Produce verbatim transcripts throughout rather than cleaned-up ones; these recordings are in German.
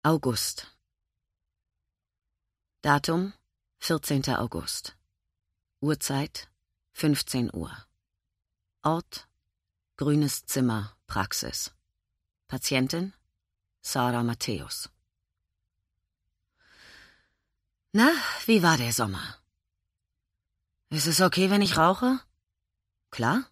August. Datum vierzehnter August. Uhrzeit fünfzehn Uhr. Ort grünes Zimmer, Praxis. Patientin Sarah Matthäus. Na, wie war der Sommer? Ist es okay, wenn ich rauche? Klar.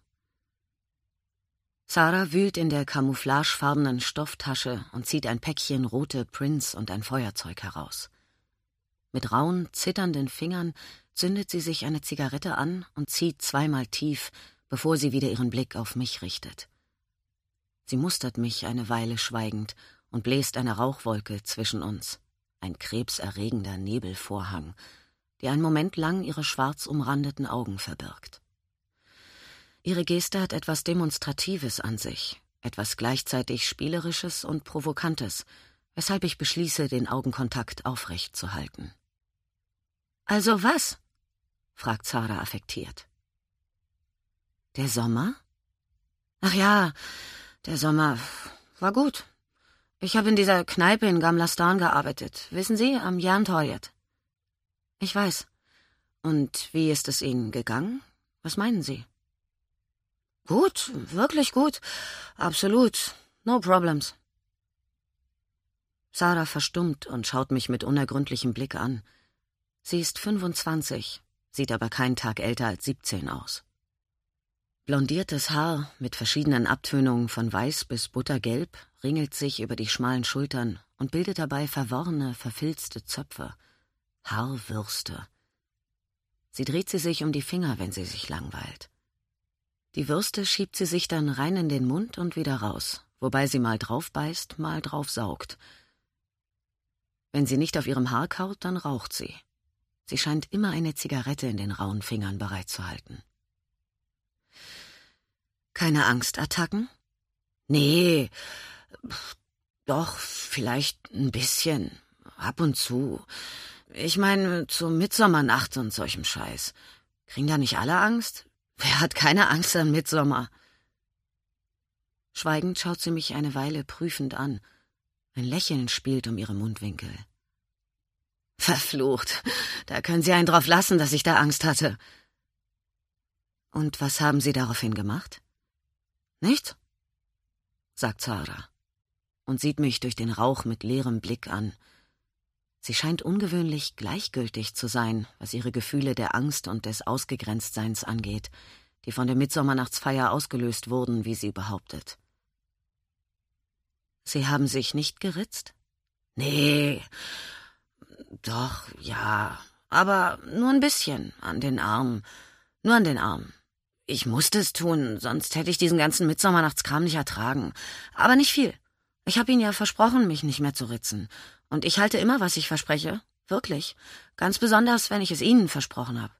Sarah wühlt in der camouflagefarbenen Stofftasche und zieht ein Päckchen rote Prints und ein Feuerzeug heraus. Mit rauen, zitternden Fingern zündet sie sich eine Zigarette an und zieht zweimal tief, bevor sie wieder ihren Blick auf mich richtet. Sie mustert mich eine Weile schweigend und bläst eine Rauchwolke zwischen uns, ein krebserregender Nebelvorhang, der einen Moment lang ihre schwarz umrandeten Augen verbirgt. Ihre Geste hat etwas Demonstratives an sich, etwas gleichzeitig Spielerisches und Provokantes, weshalb ich beschließe, den Augenkontakt aufrecht zu halten. »Also was?« fragt Sarah affektiert. »Der Sommer?« »Ach ja, der Sommer war gut. Ich habe in dieser Kneipe in Gamlastan gearbeitet, wissen Sie, am Järntorget.« »Ich weiß. Und wie ist es Ihnen gegangen? Was meinen Sie?« »Gut, wirklich gut. Absolut. No problems.« Sarah verstummt und schaut mich mit unergründlichem Blick an. Sie ist fünfundzwanzig, sieht aber keinen Tag älter als siebzehn aus. Blondiertes Haar mit verschiedenen Abtönungen von weiß bis buttergelb ringelt sich über die schmalen Schultern und bildet dabei verworrene, verfilzte Zöpfe. Haarwürste. Sie dreht sie sich um die Finger, wenn sie sich langweilt. Die Würste schiebt sie sich dann rein in den Mund und wieder raus, wobei sie mal drauf beißt, mal drauf saugt. Wenn sie nicht auf ihrem Haar kaut, dann raucht sie. Sie scheint immer eine Zigarette in den rauen Fingern bereitzuhalten. Keine Angstattacken? Nee, doch, vielleicht ein bisschen, ab und zu. Ich meine, zur Mitsommernacht und solchem Scheiß. Kriegen da nicht alle Angst? Wer hat keine Angst an Mitsommer? Schweigend schaut sie mich eine Weile prüfend an. Ein Lächeln spielt um ihre Mundwinkel. Verflucht, da können Sie einen drauf lassen, dass ich da Angst hatte. Und was haben Sie daraufhin gemacht? Nichts, sagt Sarah und sieht mich durch den Rauch mit leerem Blick an. Sie scheint ungewöhnlich gleichgültig zu sein, was ihre Gefühle der Angst und des Ausgegrenztseins angeht, die von der Mitsommernachtsfeier ausgelöst wurden, wie sie behauptet. Sie haben sich nicht geritzt? Nee, doch, ja, aber nur ein bisschen, an den Arm, nur an den Arm. Ich musste es tun, sonst hätte ich diesen ganzen Mitsommernachtskram nicht ertragen. Aber nicht viel. Ich habe Ihnen ja versprochen, mich nicht mehr zu ritzen. Und ich halte immer, was ich verspreche. Wirklich. Ganz besonders, wenn ich es Ihnen versprochen habe.